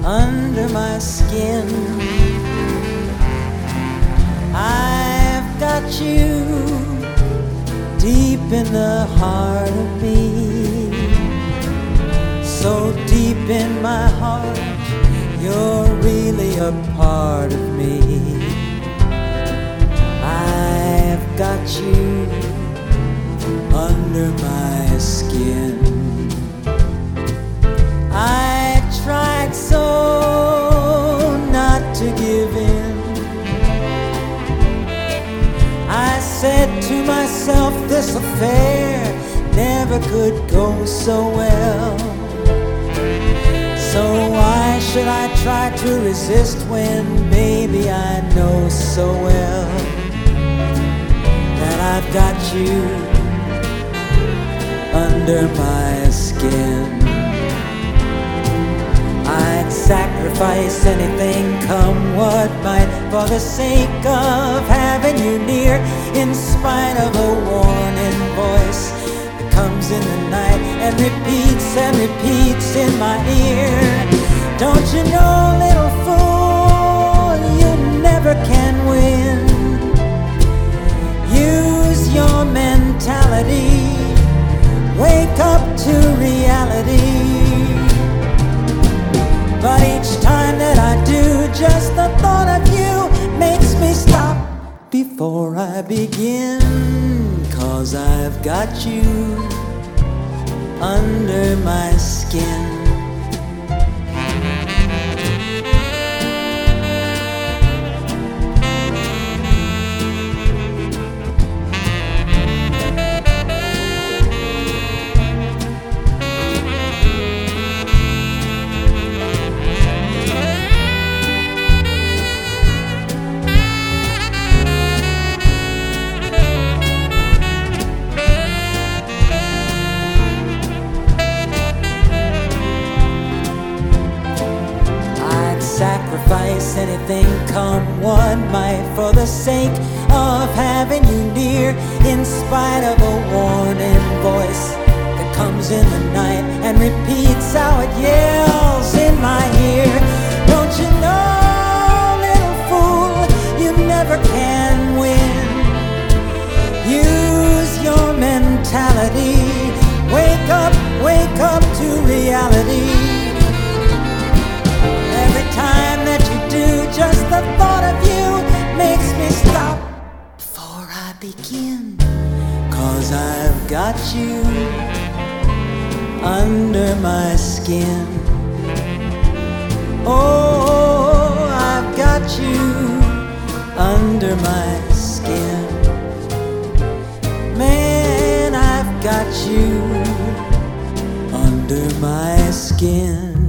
under my skin. I've got you deep in the heart of me, so deep in my heart, you're really a part of me. I've got you under my skin. I tried so not to give in. I said to myself, this affair never could go so well. So why should I try to resist when, baby, I know so well that I've got you under my skin. I'd sacrifice anything, come what might, for the sake of having you near, in spite of a warning voice that comes in the night and repeats in my ear. Don't you know, little fool, you never can win. Use your mentality, wake up to reality. But each time that I do, just the thought of you makes me stop before I begin. 'Cause I've got you under my skin. Sacrifice anything, come what might, for the sake of having you near, in spite of a warning voice that comes in the night and repeats how it yells in my ear. Don't you know, little fool, you never can win. Use your mentality, wake up to reality. Every time that you do, just the thought of you makes me stop before I begin. 'Cause I've got you under my skin. Oh, I've got you under my skin. Man, I've got you under my skin.